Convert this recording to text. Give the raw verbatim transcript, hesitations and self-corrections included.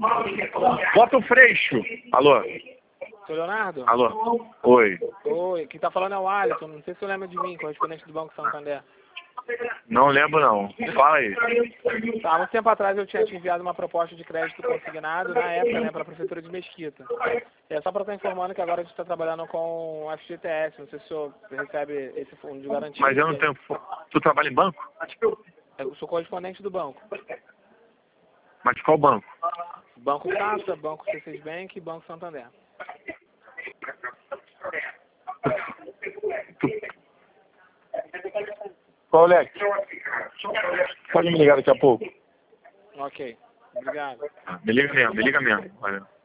Bota o freixo. Alô? Seu Leonardo? Alô? Oi. Oi, quem tá falando é o Alisson. Não sei se você lembra de mim, correspondente do Banco Santander. Não lembro não. Fala aí. Tá, há muito tempo atrás eu tinha te enviado uma proposta de crédito consignado, na época, né, para a Prefeitura de Mesquita. É só para estar informando que agora a gente está trabalhando com o F G T S, não sei se o senhor recebe esse fundo de garantia. Mas eu não tenho... Tu trabalha em banco? Eu sou correspondente do banco. Mas qual banco? Banco Safra, Banco C seis Bank e Banco Santander. Qual, Alex? Pode me ligar daqui a pouco? Ok, obrigado. Me liga mesmo, me liga mesmo. Valeu.